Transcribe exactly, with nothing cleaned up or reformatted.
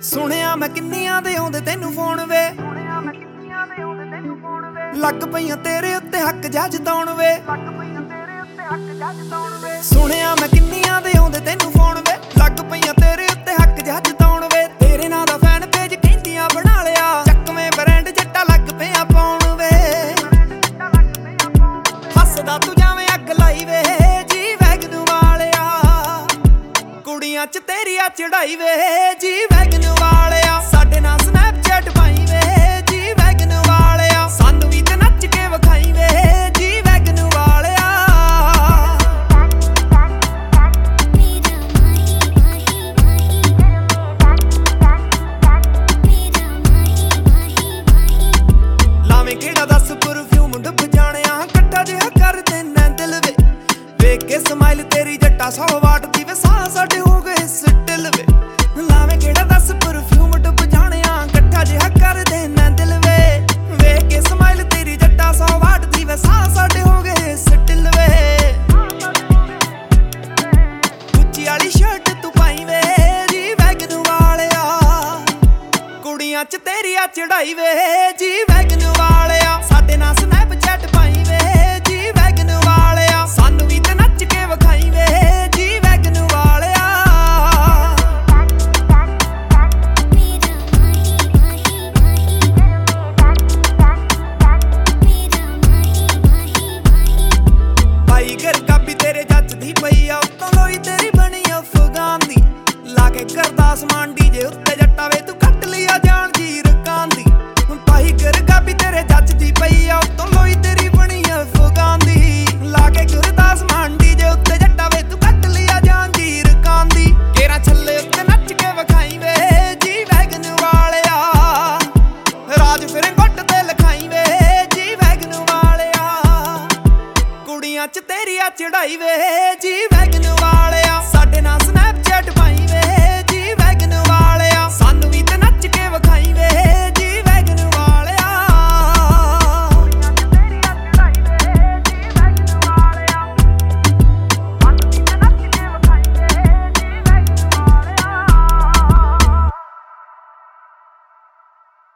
ਸੁਣਿਆ ਮੈਂ ਕਿੰਨੀਆਂ ਦੇ ਆਉਂਦੇ ਤੈਨੂੰ ਫੋਨ ਵੇ, ਲੱਗ ਪਈਆਂ ਤੇਰੇ ਉੱਤੇ ਹੱਕ ਜਾ ਜਤਾਉਣ ਵੇ। ਸੁਣਿਆ ਮੈਂ ਕਿੰਨੀਆਂ ਦੇ ਆਉਂਦੇ ਤੈਨੂੰ ਫੋਨ ਵੇ, ਲੱਗ ਪਈਆਂ ਤੇਰੇ ਉੱਤੇ ਹੱਕ ਜਾ ਜਤਾਉਣ ਵੇ। ਤੇਰੇ ਨਾਂ ਦਾ ਫੈਨ ਪੇਜ ਕਹਿੰਦੀਆਂ ਬਣਾ ਲਿਆ, ਚੱਕਵੇਂ ਬ੍ਰਾਂਡ ਜੱਟਾ ਲੱਗ ਪਿਆ ਪਾਉਣ ਵੇ। ਹੱਸਦਾ ਤੂੰ ਜਾਵੇਂ ਅੱਗ ਲਾਈ ਵੇ ਜੀ ਵੈਗਨ ਵਾਲਿਆ, ਕੁੜੀਆਂ ਚ ਤੇਰੀ ਆ ਚੜਾਈ ਵੇ ਜੀ ਵੈਗਨ ਵਾਲਿਆ। ਸਾਡੇ ਨਾਲ ਸਨੈਪਚੈਟ ਪਾਈ ਵੇ ਜੀ ਵੈਗਨ ਵਾਲਿਆ, ਸਾਨੂੰ ਵੀ ਤੇ ਨੱਚ ਕੇ ਵਿਖਾਈ ਵੇ ਜੀ ਵੈਗਨ ਵਾਲਿਆ। ਲਾਵੇਂ ਕਿਹੜਾ ਦੱਸ ਪਰਫਿਊਮ ਡੁੱਬ ਜਾਣਿਆ, ਕੱਟਾ ਜਿਹਾ ਕਰ ਦੇਣਾ ਦਿਲ ਵੇ, ਵੇਖ ਕੇ ਸਮਾਈਲ ਤੇਰੀ ਜੱਟਾ ਸੌ